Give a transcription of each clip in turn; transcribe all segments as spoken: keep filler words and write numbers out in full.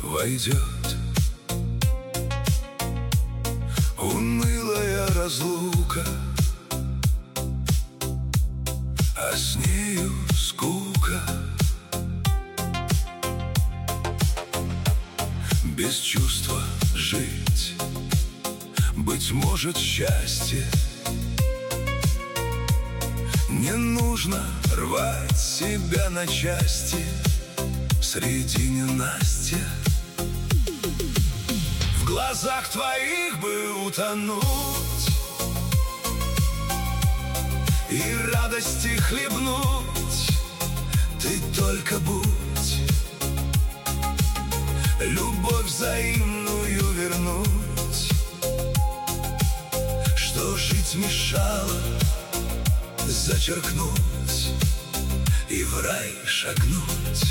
войдет унылая разлука, а с нею скука. Без чувства жить, быть может, счастье. Не нужно рвать себя на части среди ненастья. В глазах твоих бы утонуть и радости хлебнуть. Ты только будь, любовь взаимную вернуть. Что жить мешало, зачеркнуть и в рай шагнуть.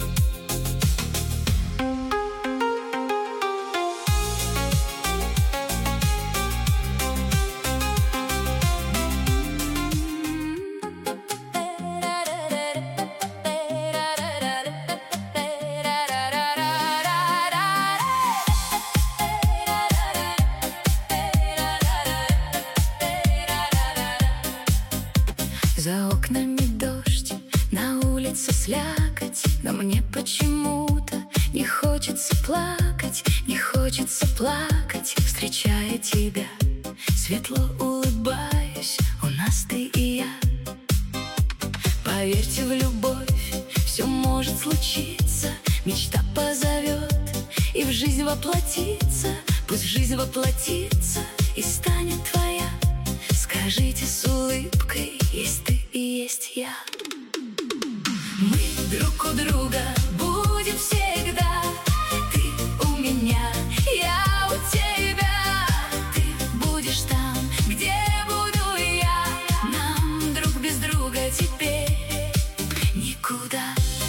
За окнами дождь, на улице слякоть, но мне почему-то не хочется плакать, не хочется плакать, встречая тебя. Светло улыбаюсь, у нас ты и я. Поверьте в любовь, все может случиться. Мечта позовет и в жизнь воплотится. Пусть жизнь воплотится и станет твоя. Скажите с улыбкой, есть ты и есть я. Мы друг у друга будем всегда. Ты у меня, я у тебя. Ты будешь там, где буду я. Нам друг без друга теперь никуда.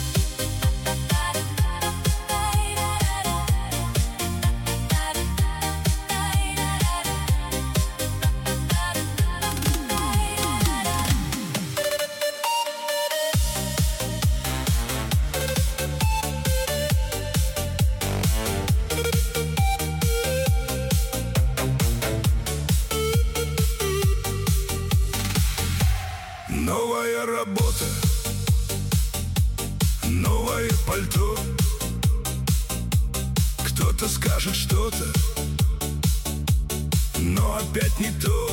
Новая работа, новое пальто. Кто-то скажет что-то, но опять не то.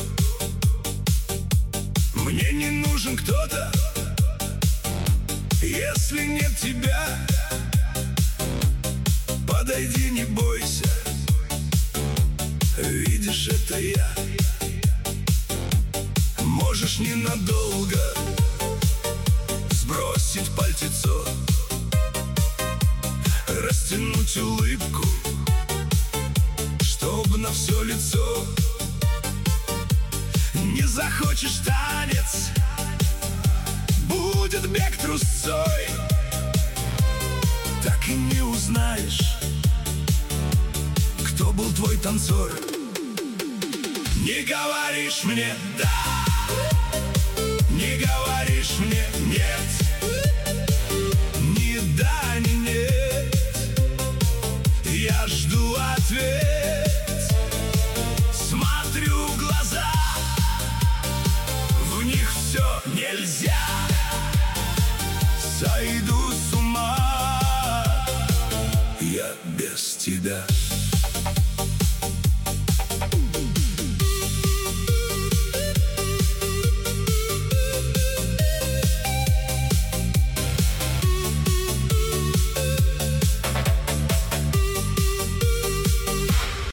Мне не нужен кто-то, если нет тебя. Подойди, не бойся, видишь, это я. Можешь ненадолго сбросить пальтецо, растянуть улыбку, чтоб на все лицо. Не захочешь танец, будет бег трусцой. Так и не узнаешь, кто был твой танцор. Не говоришь мне «да», не говоришь мне «нет», ни да, ни нет. Я жду ответ, смотрю в глаза, в них все нельзя. Сойду с ума я без тебя.